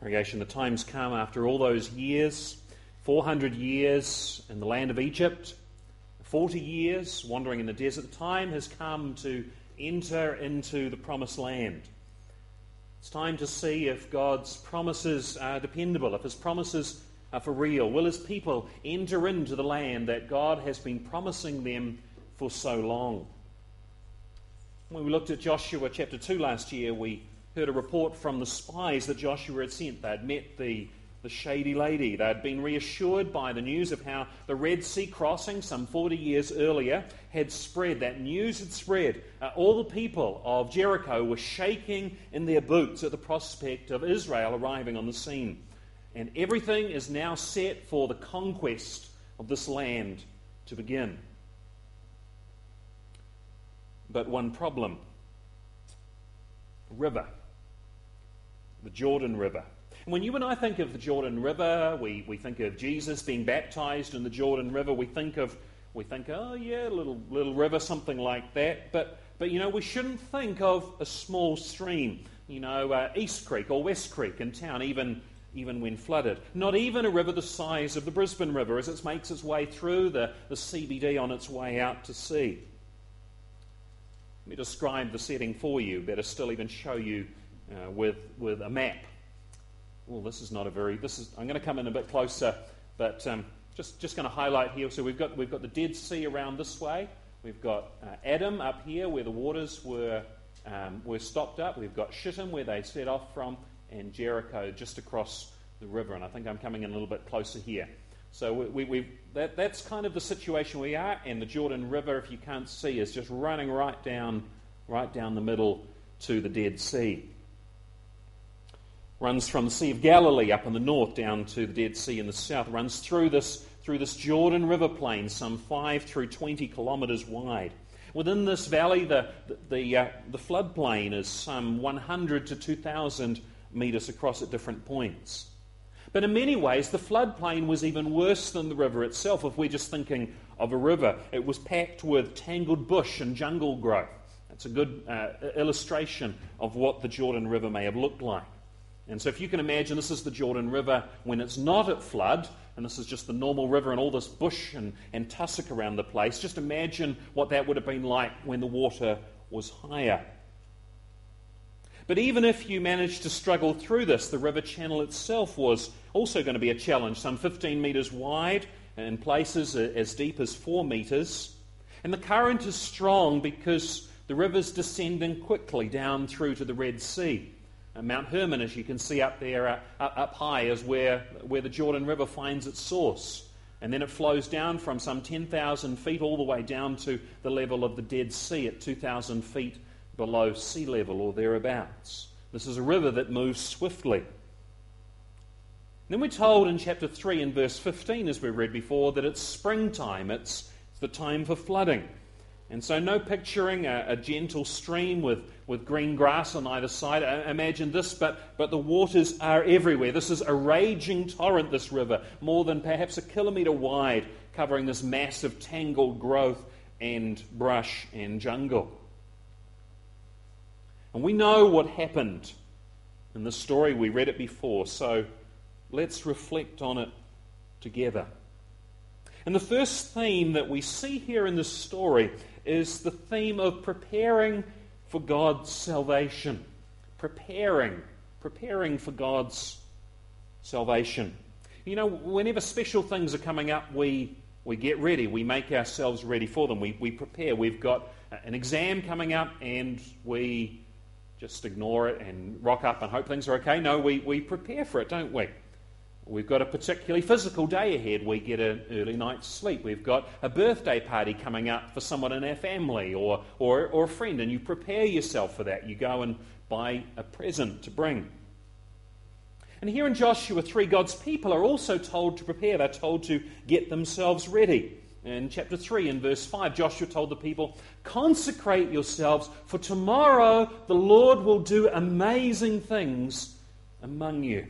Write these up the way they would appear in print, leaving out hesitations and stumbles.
Congregation, the time's come after all those years, 400 years in the land of Egypt, 40 years wandering in the desert. The time has come to enter into the promised land. It's time to see if God's promises are dependable, if His promises are for real. Will His people enter into the land that God has been promising them for so long? When we looked at Joshua chapter 2 last year, we heard a report from the spies that Joshua had sent. They had met the shady lady. They had been reassured by the news of how the Red Sea crossing some 40 years earlier had spread. That news had spread. All the people of Jericho were shaking in their boots at the prospect of Israel arriving on the scene. And everything is now set for the conquest of this land to begin. But one problem: river. The Jordan River. And when you and I think of the Jordan River, we think of Jesus being baptized in the Jordan River. We think, oh yeah, little river, something like that. But you know, we shouldn't think of a small stream. You know, East Creek or West Creek in town, even when flooded. Not even a river the size of the Brisbane River as it makes its way through the CBD on its way out to sea. Let me describe the setting for you. Better still, even show you with a map. Well, this is not a very. I'm going to come in a bit closer, but just going to highlight here. So we've got the Dead Sea around this way. We've got Adam up here where the waters were stopped up. We've got Shittim where they set off from, and Jericho just across the river. And I think I'm coming in a little bit closer here. So that's kind of the situation we are. And the Jordan River, if you can't see, is just running right down the middle to the Dead Sea. Runs from the Sea of Galilee up in the north down to the Dead Sea in the south. Runs through this Jordan River plain, some 5 through 20 kilometres wide. Within this valley, the floodplain is some 100 to 2,000 metres across at different points. But in many ways, the floodplain was even worse than the river itself. If we're just thinking of a river, it was packed with tangled bush and jungle growth. That's a good illustration of what the Jordan River may have looked like. And so if you can imagine, this is the Jordan River when it's not at flood, and this is just the normal river and all this bush and tussock around the place. Just imagine what that would have been like when the water was higher. But even if you managed to struggle through this, the river channel itself was also going to be a challenge, some 15 metres wide, and in places as deep as 4 metres. And the current is strong because the river's descending quickly down through to the Red Sea. Mount Hermon, as you can see up there, up high, is where the Jordan River finds its source. And then it flows down from some 10,000 feet all the way down to the level of the Dead Sea at 2,000 feet below sea level or thereabouts. This is a river that moves swiftly. Then we're told in chapter 3 and verse 15, as we read before, that it's springtime. It's the time for flooding. And so no picturing a gentle stream with green grass on either side. Imagine this, but the waters are everywhere. This is a raging torrent, this river, more than perhaps a kilometre wide, covering this massive tangled growth and brush and jungle. And we know what happened in the story. We read it before, so let's reflect on it together. And the first theme that we see here in this story is the theme of preparing for God's salvation. Preparing for God's salvation. You know, whenever special things are coming up, we get ready. We make ourselves ready for them. We prepare. We've got an exam coming up and we just ignore it and rock up and hope things are okay. No, we prepare for it, don't we? We've got a particularly physical day ahead. We get an early night's sleep. We've got a birthday party coming up for someone in our family or a friend, and you prepare yourself for that. You go and buy a present to bring. And here in Joshua 3, God's people are also told to prepare. They're told to get themselves ready. In chapter 3 and verse 5, Joshua told the people, "Consecrate yourselves, for tomorrow the Lord will do amazing things among you."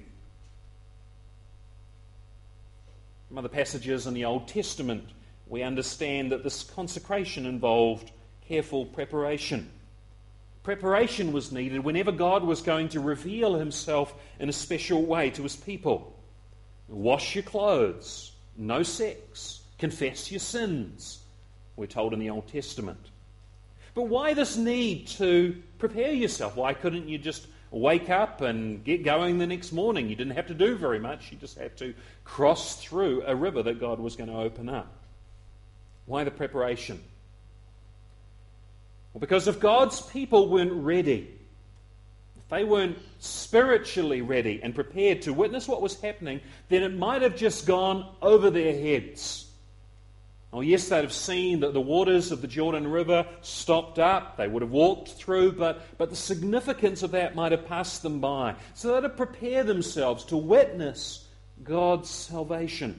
From other passages in the Old Testament, we understand that this consecration involved careful preparation. Preparation was needed whenever God was going to reveal himself in a special way to his people. Wash your clothes, no sex, confess your sins, we're told in the Old Testament. But why this need to prepare yourself? Why couldn't you just wake up and get going the next morning? You didn't have to do very much. You just had to cross through a river that God was going to open up. Why the preparation? Well, because if God's people weren't ready, if they weren't spiritually ready and prepared to witness what was happening, then it might have just gone over their heads. Oh, yes, they'd have seen that the waters of the Jordan River stopped up. They would have walked through, but the significance of that might have passed them by. So they'd have prepared themselves to witness God's salvation.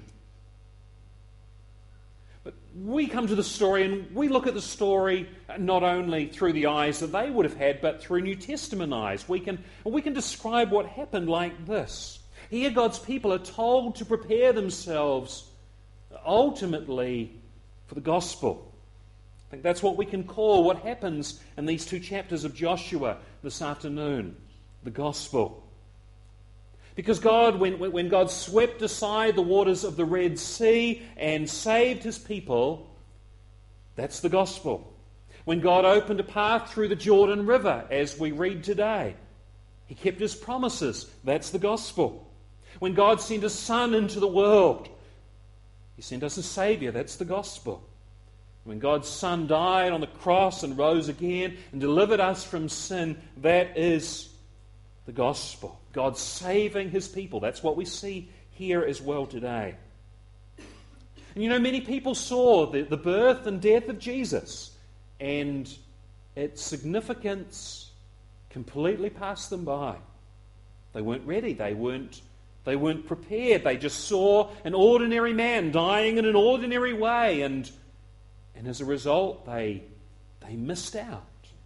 But we come to the story and we look at the story not only through the eyes that they would have had, but through New Testament eyes. We can describe what happened like this. Here God's people are told to prepare themselves ultimately for the gospel. I think that's what we can call what happens in these 2 chapters of Joshua this afternoon, the gospel. Because God, when God swept aside the waters of the Red Sea and saved his people, that's the gospel. When God opened a path through the Jordan River, as we read today, he kept his promises, that's the gospel. When God sent his Son into the world, he sent us a Saviour, that's the gospel. When God's Son died on the cross and rose again and delivered us from sin, that is the gospel. God saving his people. That's what we see here as well today. And you know, many people saw the birth and death of Jesus, and its significance completely passed them by. They weren't ready. They weren't prepared. They just saw an ordinary man dying in an ordinary way, and as a result, they missed out.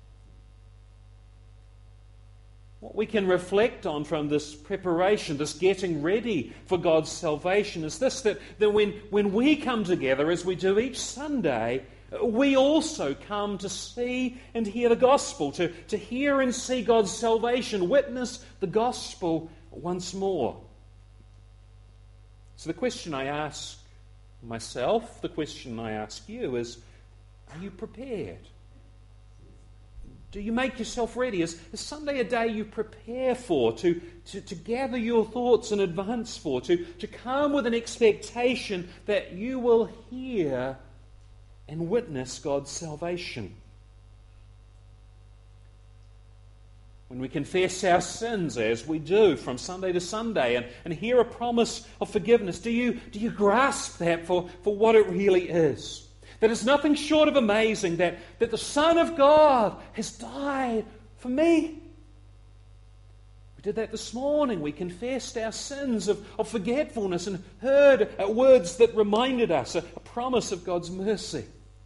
What we can reflect on from this preparation, this getting ready for God's salvation, is this, that when we come together, as we do each Sunday, we also come to see and hear the gospel, to hear and see God's salvation, witness the gospel once more. So the question I ask myself, the question I ask you is, are you prepared? Do you make yourself ready? Is Sunday a day you prepare for, to gather your thoughts in advance for, to come with an expectation that you will hear and witness God's salvation? When we confess our sins, as we do from Sunday to Sunday, and hear a promise of forgiveness, do you grasp that for what it really is? That it's nothing short of amazing that the Son of God has died for me. We did that this morning. We confessed our sins of forgetfulness and heard words that reminded us a promise of God's mercy.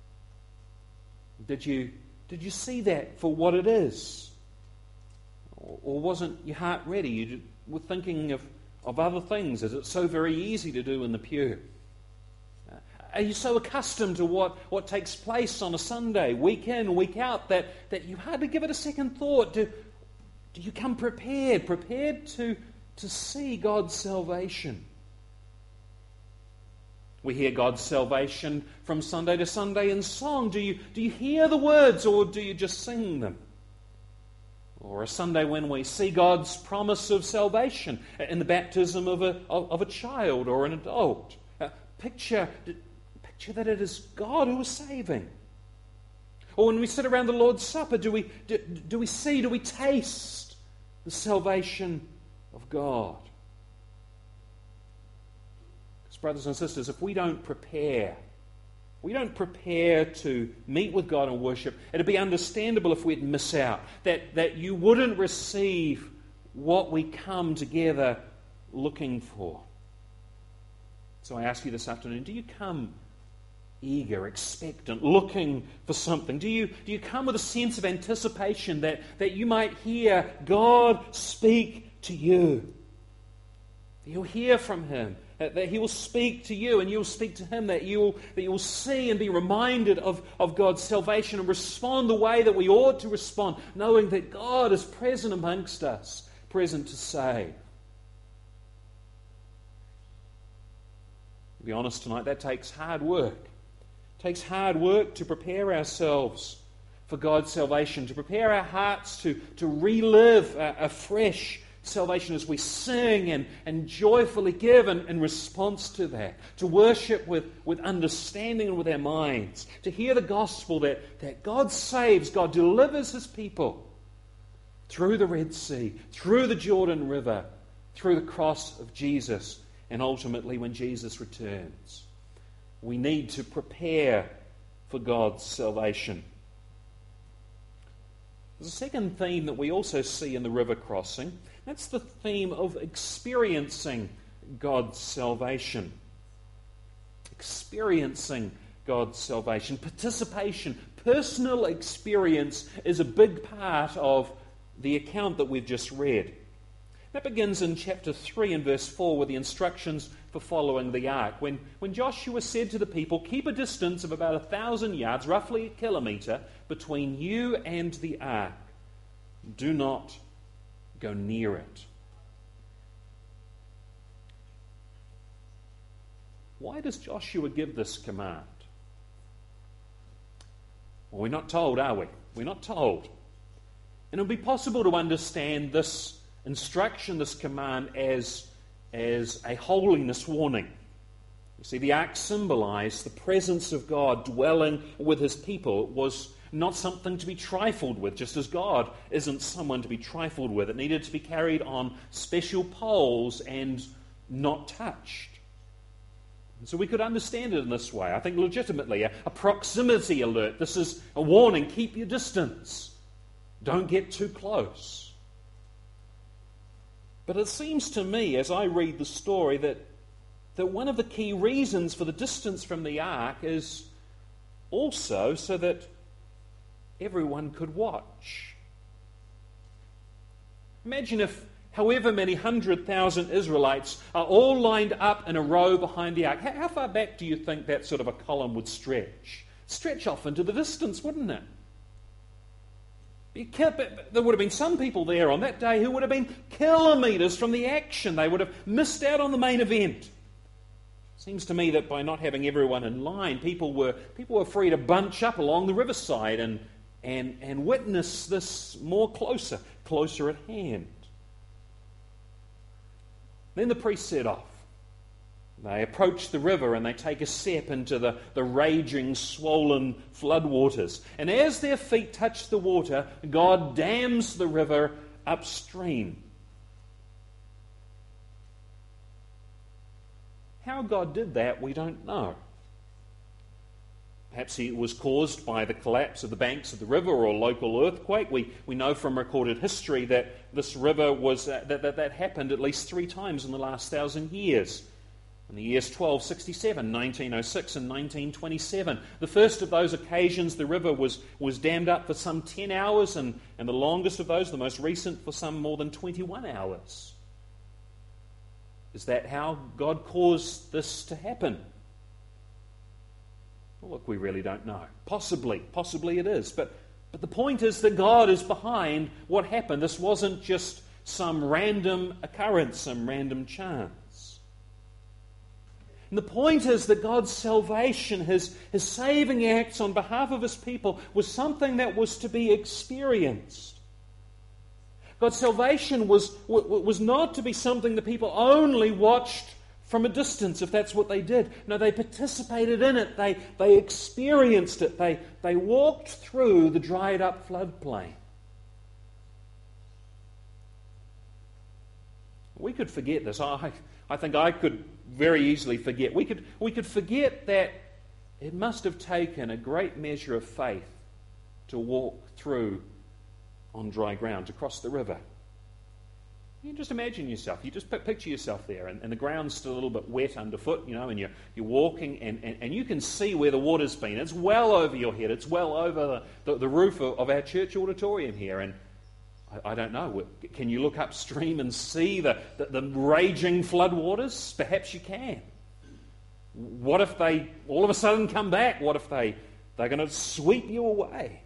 Did you see that for what it is? Or wasn't your heart ready? You were thinking of other things, as it's so very easy to do in the pew. Are you so accustomed to what takes place on a Sunday, week in, week out, that you hardly give it a second thought? Do you come prepared to see God's salvation? We hear God's salvation from Sunday to Sunday in song. Do you hear the words, or do you just sing them? Or a Sunday when we see God's promise of salvation in the baptism of a child or an adult. Picture that it is God who is saving. Or when we sit around the Lord's Supper, do we taste the salvation of God? Because, brothers and sisters, if we don't prepare to meet with God and worship, it'd be understandable if we'd miss out, that you wouldn't receive what we come together looking for. So I ask you this afternoon, do you come eager, expectant, looking for something? Do you come with a sense of anticipation that you might hear God speak to you? that you'll hear from him, that he will speak to you and you'll speak to him, that you will see and be reminded of God's salvation and respond the way that we ought to respond, knowing that God is present amongst us, present to save. To be honest tonight, that takes hard work. It takes hard work to prepare ourselves for God's salvation, to prepare our hearts to relive afresh salvation as we sing and joyfully give in response to that, to worship with understanding and with our minds, to hear the gospel that God saves, God delivers his people through the Red Sea, through the Jordan River, through the cross of Jesus, and ultimately when Jesus returns. We need to prepare for God's salvation. There's a second theme that we also see in the river crossing. That's the theme of experiencing God's salvation. Experiencing God's salvation. Participation, personal experience is a big part of the account that we've just read. That begins in chapter 3 and verse 4 with the instructions for following the ark. When Joshua said to the people, "Keep a distance of about 1,000 yards, roughly a kilometre, between you and the ark. Do not go near it." Why does Joshua give this command? Well, we're not told, are we? We're not told. And it would be possible to understand this instruction, this command, as a holiness warning. You see, the ark symbolized the presence of God dwelling with his people. It was not something to be trifled with, just as God isn't someone to be trifled with. It needed to be carried on special poles and not touched. And so we could understand it in this way. I think legitimately, a proximity alert. This is a warning. Keep your distance. Don't get too close. But it seems to me, as I read the story, that one of the key reasons for the distance from the ark is also so that everyone could watch. Imagine if however many 100,000 Israelites are all lined up in a row behind the ark. How far back do you think that sort of a column would stretch? Stretch off into the distance, wouldn't it? There would have been some people there on that day who would have been kilometres from the action. They would have missed out on the main event. Seems to me that by not having everyone in line, people were free to bunch up along the riverside and witness this more closer at hand. Then the priests set off. They approach the river and they take a step into the raging, swollen floodwaters. And as their feet touch the water, God dams the river upstream. How God did that, we don't know. Perhaps it was caused by the collapse of the banks of the river or a local earthquake. We know from recorded history that this river was that happened at least 3 times in the last 1,000 years. In the years 1267, 1906 and 1927. The first of those occasions the river was dammed up for some 10 hours and the longest of those, the most recent, for some more than 21 hours. Is that how God caused this to happen? Well, look, we really don't know. Possibly it is. But the point is that God is behind what happened. This wasn't just some random occurrence, some random chance. And the point is that God's salvation, His saving acts on behalf of His people, was something that was to be experienced. God's salvation was not to be something that people only watched from a distance, if that's what they did. No, they participated in it. They experienced it. They walked through the dried up floodplain. We could forget this. I think I could very easily forget. We could forget that it must have taken a great measure of faith to walk through on dry ground, to cross the river. You just imagine yourself. You just picture yourself there, and the ground's still a little bit wet underfoot, and you're walking, and you can see where the water's been. It's well over your head. It's well over the roof of our church auditorium here, and I don't know. Can you look upstream and see the raging floodwaters? Perhaps you can. What if they all of a sudden come back? What if they're going to sweep you away?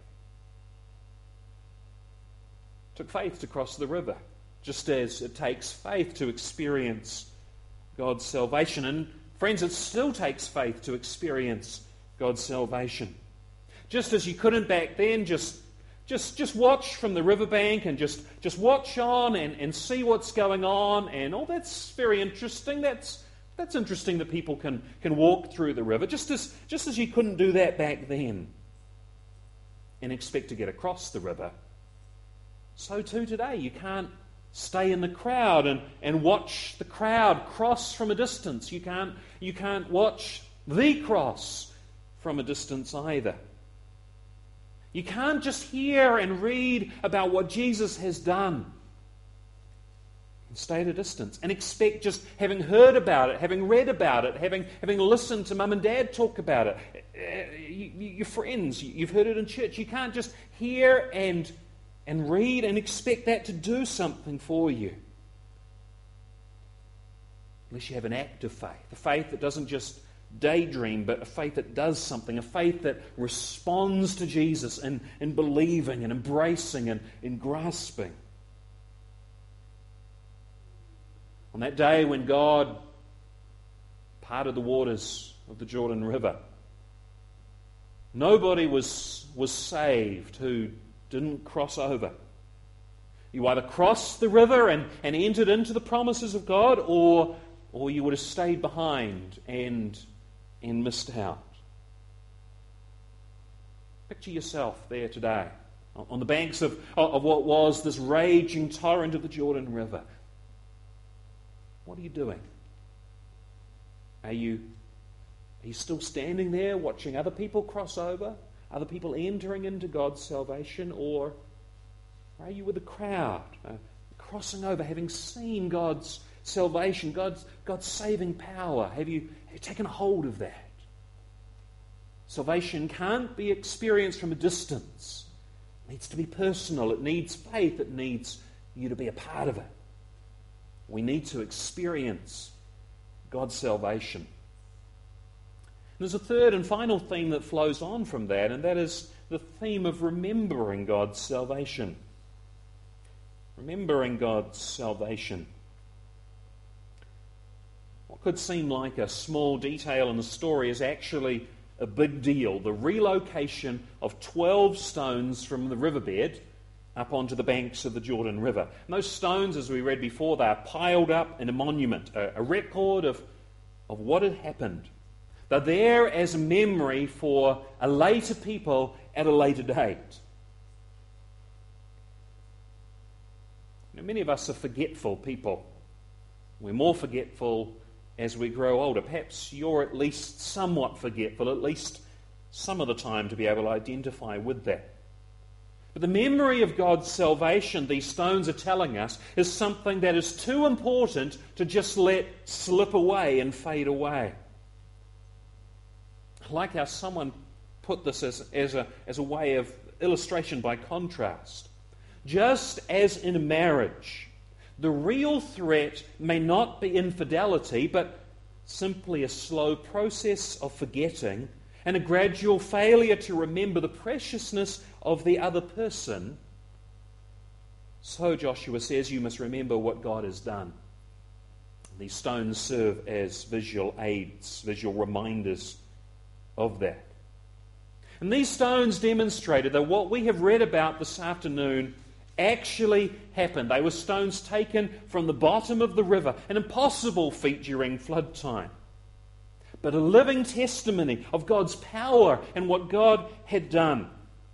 It took faith to cross the river, just as it takes faith to experience God's salvation. And friends, it still takes faith to experience God's salvation. Just as you couldn't back then, just watch from the riverbank and just watch on and see what's going on. And that's very interesting. That's interesting that people can walk through the river, just as you couldn't do that back then and expect to get across the river. So too today, you can't stay in the crowd and watch the crowd cross from a distance. You can't watch the cross from a distance either. You can't just hear and read about what Jesus has done and stay at a distance and expect, just having heard about it, having read about it, having listened to mum and dad talk about it, your friends, you've heard it in church. You can't just hear and read and expect that to do something for you. Unless you have an active faith, a faith that doesn't just daydream, but a faith that does something, a faith that responds to Jesus in believing and embracing and in grasping. On that day when God parted the waters of the Jordan River, nobody was saved who didn't cross over. You either crossed the river and entered into the promises of God, or you would have stayed behind and missed out. Picture yourself there today, on the banks of what was this raging torrent of the Jordan River. What are you doing? Are you still standing there watching other people cross over? Other people entering into God's salvation? Or are you with the crowd, crossing over, having seen God's salvation, God's saving power? Have you taken hold of that? Salvation can't be experienced from a distance. It needs to be personal. It needs faith. It needs you to be a part of it. We need to experience God's salvation. There's a third and final theme that flows on from that, and that is the theme of remembering God's salvation. Remembering God's salvation. What could seem like a small detail in the story is actually a big deal. The relocation of 12 stones from the riverbed up onto the banks of the Jordan River. And those stones, as we read before, they are piled up in a monument, a record of what had happened. They're there as a memory for a later people at a later date. Now, many of us are forgetful people. We're more forgetful as we grow older. Perhaps you're at least somewhat forgetful, at least some of the time, to be able to identify with that. But the memory of God's salvation, these stones are telling us, is something that is too important to just let slip away and fade away. I like how someone put this as a way of illustration by contrast. Just as in a marriage, the real threat may not be infidelity, but simply a slow process of forgetting and a gradual failure to remember the preciousness of the other person. So Joshua says you must remember what God has done. These stones serve as visual aids, visual reminders of that. And these stones demonstrated that what we have read about this afternoon actually happened. They were stones taken from the bottom of the river, an impossible feat during flood time, but a living testimony of God's power and what God had done.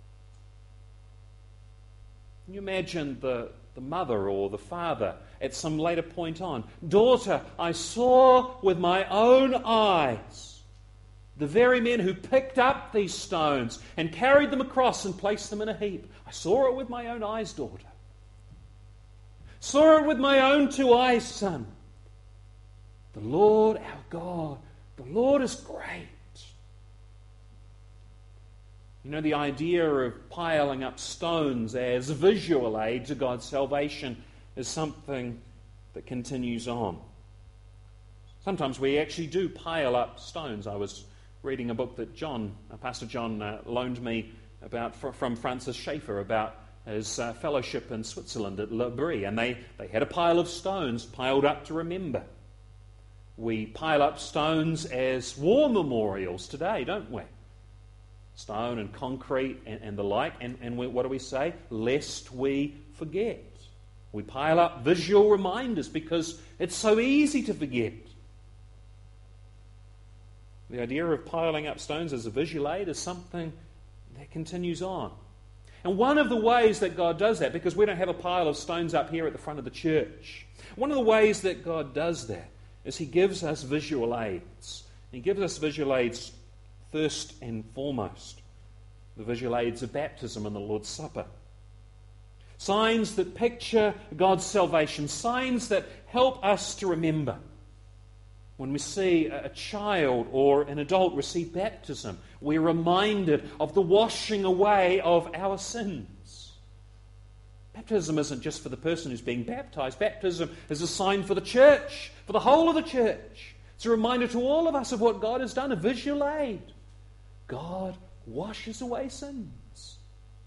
Can you imagine the mother or the father at some later point on? Daughter, I saw with my own eyes the very men who picked up these stones and carried them across and placed them in a heap. I saw it with my own eyes, daughter. Saw it with my own two eyes, son. The Lord our God, the Lord is great. You know, the idea of piling up stones as visual aid to God's salvation is something that continues on. Sometimes we actually do pile up stones. I was reading a book that Pastor John loaned me from Francis Schaeffer about his fellowship in Switzerland at Le Brie, and they had a pile of stones piled up to remember. We pile up stones as war memorials today, don't we? Stone and concrete and the like, and what do we say? Lest we forget. We pile up visual reminders because it's so easy to forget. The idea of piling up stones as a visual aid is something that continues on. And one of the ways that God does that, because we don't have a pile of stones up here at the front of the church, one of the ways that God does that is He gives us visual aids. He gives us visual aids first and foremost. The visual aids of baptism and the Lord's Supper. Signs that picture God's salvation. Signs that help us to remember. When we see a child or an adult receive baptism, we're reminded of the washing away of our sins. Baptism isn't just for the person who's being baptized. Baptism is a sign for the church, for the whole of the church. It's a reminder to all of us of what God has done, a visual aid. God washes away sins.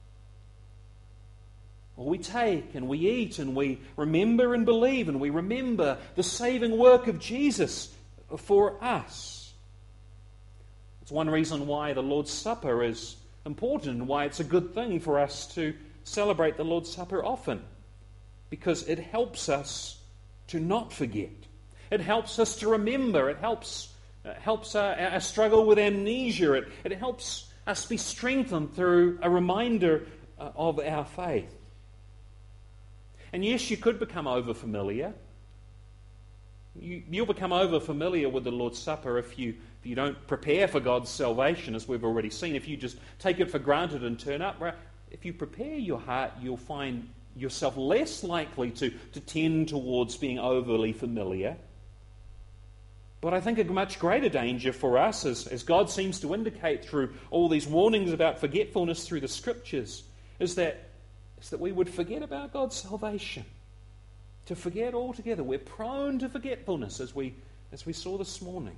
Or we take and we eat and we remember and believe and we remember the saving work of Jesus for us. It's one reason why the Lord's Supper is important and why it's a good thing for us to celebrate the Lord's Supper often. Because it helps us to not forget. It helps us to remember. It helps our struggle with amnesia. It helps us be strengthened through a reminder of our faith. And yes, you could become over-familiar. You'll become over-familiar with the Lord's Supper if you don't prepare for God's salvation, as we've already seen. If you just take it for granted and turn up, if you prepare your heart, you'll find yourself less likely to tend towards being overly familiar. But I think a much greater danger for us, as God seems to indicate through all these warnings about forgetfulness through the Scriptures, is that we would forget about God's salvation. To forget altogether. We're prone to forgetfulness, as we saw this morning.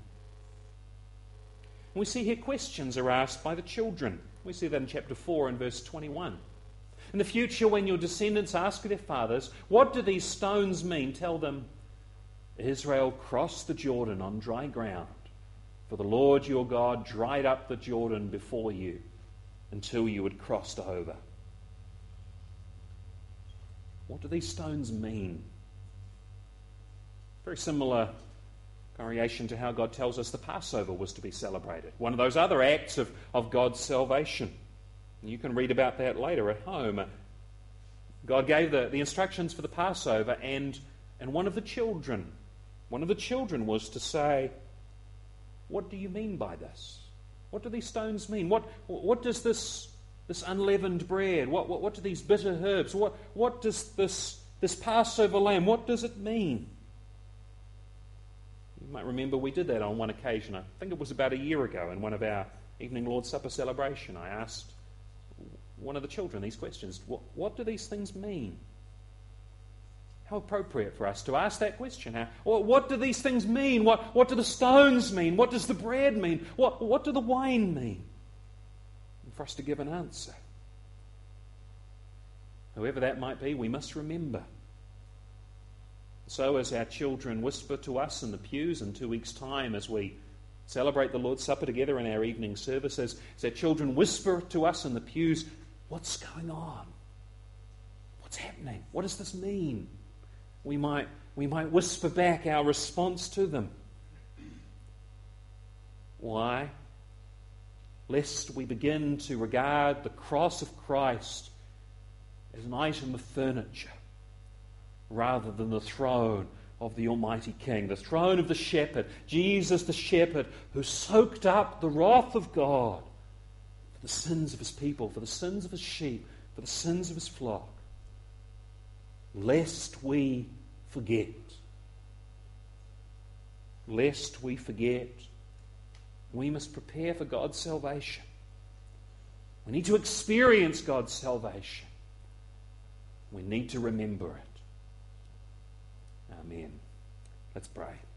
We see here questions are asked by the children. We see that in chapter 4 and verse 21. In the future, when your descendants ask their fathers, what do these stones mean? Tell them, Israel crossed the Jordan on dry ground, for the Lord your God dried up the Jordan before you until you had crossed over. What do these stones mean? Very similar variation to how God tells us the Passover was to be celebrated. One of those other acts of God's salvation. And you can read about that later at home. God gave the instructions for the Passover, and one of the children was to say, what do you mean by this? What do these stones mean? What does this unleavened bread, what do these bitter herbs, what does this Passover lamb, what does it mean? You might remember we did that on one occasion. I think it was about a year ago in one of our evening Lord's Supper celebration. I asked one of the children these questions. What do these things mean? How appropriate for us to ask that question. What do these things mean? What do the stones mean? What does the bread mean? What do the wine mean? And for us to give an answer. Whoever that might be, we must remember. So as our children whisper to us in the pews in 2 weeks' time as we celebrate the Lord's Supper together in our evening services, as our children whisper to us in the pews, what's going on? What's happening? What does this mean? We might whisper back our response to them. Why? Lest we begin to regard the cross of Christ as an item of furniture rather than the throne of the Almighty King, the throne of the shepherd, Jesus the shepherd, who soaked up the wrath of God for the sins of his people, for the sins of his sheep, for the sins of his flock. Lest we forget. Lest we forget, we must prepare for God's salvation. We need to experience God's salvation. We need to remember it. Amen. Let's pray.